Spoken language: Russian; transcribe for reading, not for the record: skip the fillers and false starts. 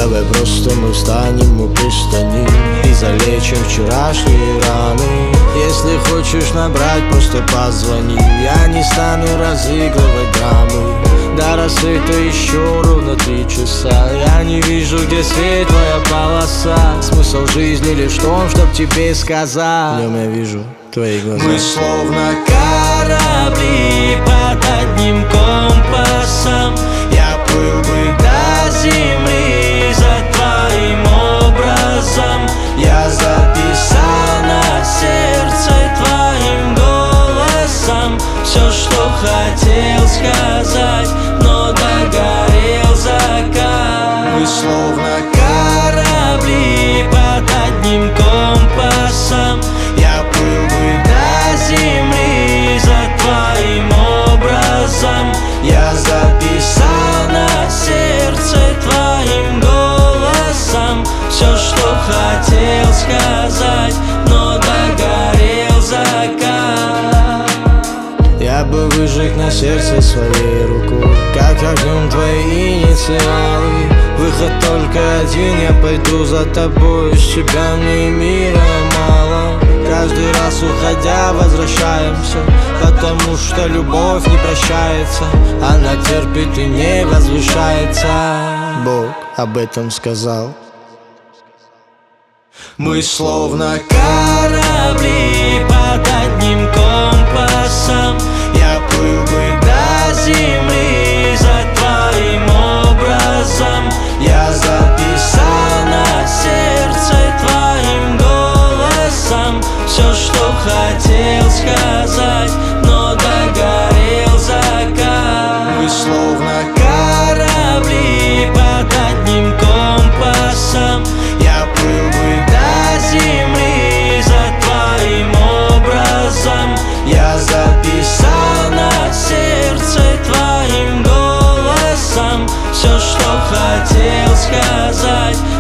Давай просто мы встанем у пристани и залечим вчерашние раны. Если хочешь набрать, просто позвони. Я не стану разыгрывать драмы. До рассвета еще ровно 3 часа. Я не вижу, где светлая полоса. Смысл жизни лишь в том, чтоб тебе сказать. Днем я вижу твои глаза. Мы словно корабли под одним компасом. Я плыл бы до земли за твоим образом. Я записан на сердце твоим голосом. Все, что хотел сказать, но догорел закат. Мы словно корабли под одним компасом. Я плыл бы до земли за твоим образом. Я записан на сердце твоим голосом. Все, что хотел сказать, но догорел закат. Я бы выжег на сердце своей рукой, как огнем твои инициалы. Выход только один, я пойду за тобой. Из тебя мне и мира мало. Каждый раз уходя возвращаемся, потому что любовь не прощается. Она терпит и не возвышается. Бог об этом сказал. Мы словно корабли под одним компасом. Я плыл бы до земли за твоим образом. Я записан на сердце твоим голосом. Все, что хотел сказать, но догорел закат. Мы словно корабли под одним компасом. Я плыл бы до земли за твоим образом. Я записан на сердце твоим голосом. Все, что хотел сказать,